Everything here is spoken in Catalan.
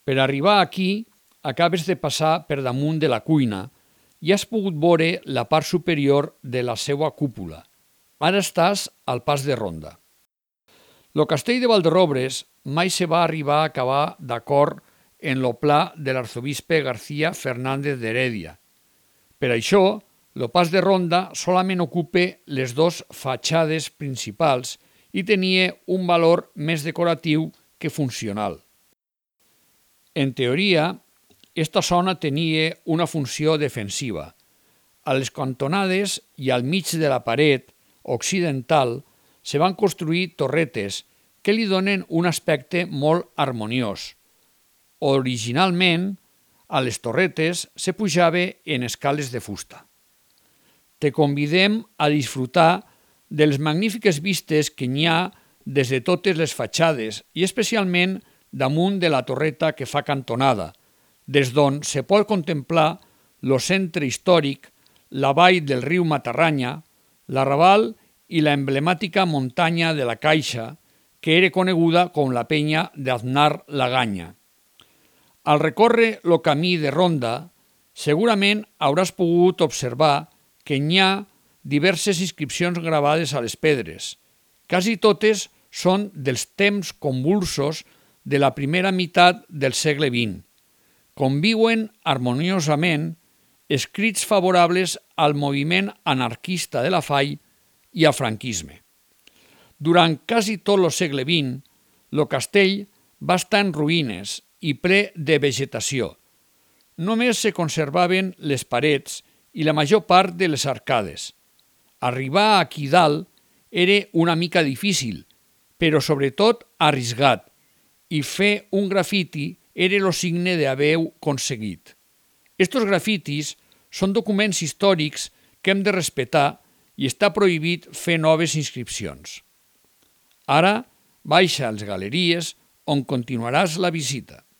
Per arribar aquí, acabes de passar per damunt de la cuina i has pogut veure la part superior de la seva cúpula. Ara estàs al Pas de Ronda. El castell de Valderrobres mai se va arribar a acabar d'acord en lo pla de l'arzobispe García Fernández d'Heredia. Per això, el Pas de Ronda solament ocupa les dues fatxades principals i tenia un valor més decoratiu que funcional. En teoria, esta zona tenia una funció defensiva. A les cantonades i al mig de la paret occidental se van construir torretes que li donen un aspecte molt harmoniós. Originalment, a les torretes se pujava en escales de fusta. Te convidem a disfrutar de les magnífiques vistes que n'hi ha des de totes les fatxades i especialment damunt de la torreta que fa cantonada, des d'on se pot contemplar el centre històric, la vall del riu Matarranya, l'Arrabal i la emblemàtica muntanya de la Caixa, que era coneguda com la penya d'Aznar Laganya. Al recórrer el camí de ronda, segurament hauràs pogut observar que n'hi ha diverses inscripcions gravades a les pedres. Quasi totes són dels temps convulsos de la primera meitat del segle XX. Conviuen harmoniosament escrits favorables al moviment anarquista de la FAI i al franquisme. Durant quasi tot el segle XX, el castell va estar en ruïnes i ple de vegetació. Només se conservaven les parets i la major part de les arcades. Arribar aquí dalt era una mica difícil, però sobretot arriscat, i fer un grafiti era el signe d'haver-ho aconseguit. Estos grafitis són documents històrics que hem de respectar i està prohibit fer noves inscripcions. Ara baixa a les galeries on continuaràs la visita.